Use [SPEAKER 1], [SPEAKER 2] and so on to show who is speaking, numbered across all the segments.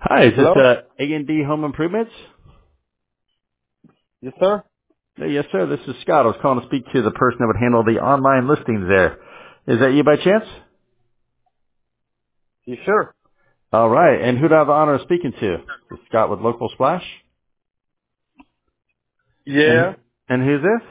[SPEAKER 1] Hi, is this
[SPEAKER 2] Hello?
[SPEAKER 1] A&D Home Improvements?
[SPEAKER 2] Yes, sir?
[SPEAKER 1] Yes, sir. This is Scott. I was calling to speak to the person that would handle the online listings there. Is that you by chance?
[SPEAKER 2] You sure?
[SPEAKER 1] All right. And who do I have the honor of speaking to? This is Scott with Local Splash.
[SPEAKER 2] Yeah.
[SPEAKER 1] And who's this?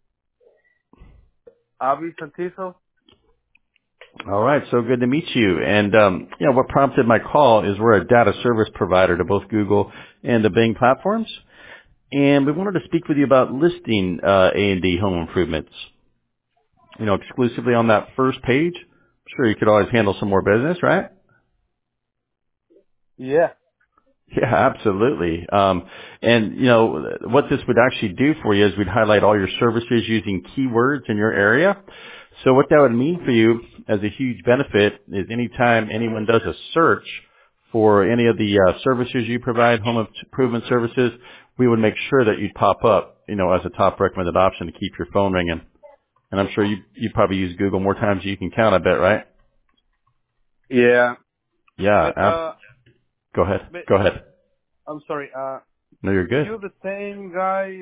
[SPEAKER 2] Avi Santizo?
[SPEAKER 1] All right. So good to meet you. And, what prompted my call is we're a data service provider to both Google and the Bing platforms. And we wanted to speak with you about listing A&D Home Improvements. Exclusively on that first page. I'm sure you could always handle some more business, right?
[SPEAKER 2] Yeah.
[SPEAKER 1] Yeah, absolutely. What this would actually do for you is we'd highlight all your services using keywords in your area. So what that would mean for you as a huge benefit is anytime anyone does a search for any of the services you provide, home improvement services, we would make sure that you'd pop up, as a top recommended option to keep your phone ringing. And I'm sure you probably use Google more times than you can count, I bet, right?
[SPEAKER 2] Yeah.
[SPEAKER 1] Yeah.
[SPEAKER 2] But,
[SPEAKER 1] Go ahead.
[SPEAKER 2] but,
[SPEAKER 1] Go ahead.
[SPEAKER 2] I'm sorry,
[SPEAKER 1] No, you're good.
[SPEAKER 2] you the same guy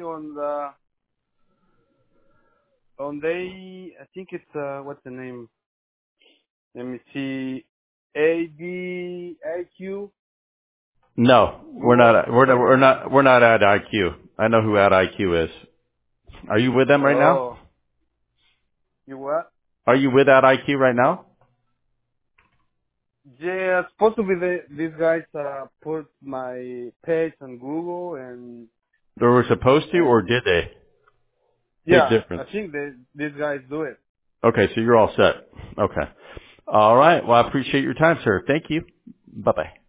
[SPEAKER 2] I think it's, what's the name? Let me see. ADIQ?
[SPEAKER 1] No, we're
[SPEAKER 2] What?
[SPEAKER 1] not. We're not at IQ. I know who at IQ is. Are you with them right now?
[SPEAKER 2] Oh. You what?
[SPEAKER 1] Are you with at IQ right now?
[SPEAKER 2] Yeah, supposed to be these guys, put my page on Google
[SPEAKER 1] They were supposed to, or
[SPEAKER 2] and,
[SPEAKER 1] did they? Big
[SPEAKER 2] yeah, I
[SPEAKER 1] difference.
[SPEAKER 2] think these guys do it.
[SPEAKER 1] Okay, so you're all set. Okay. All right. Well, I appreciate your time, sir. Thank you. Bye bye.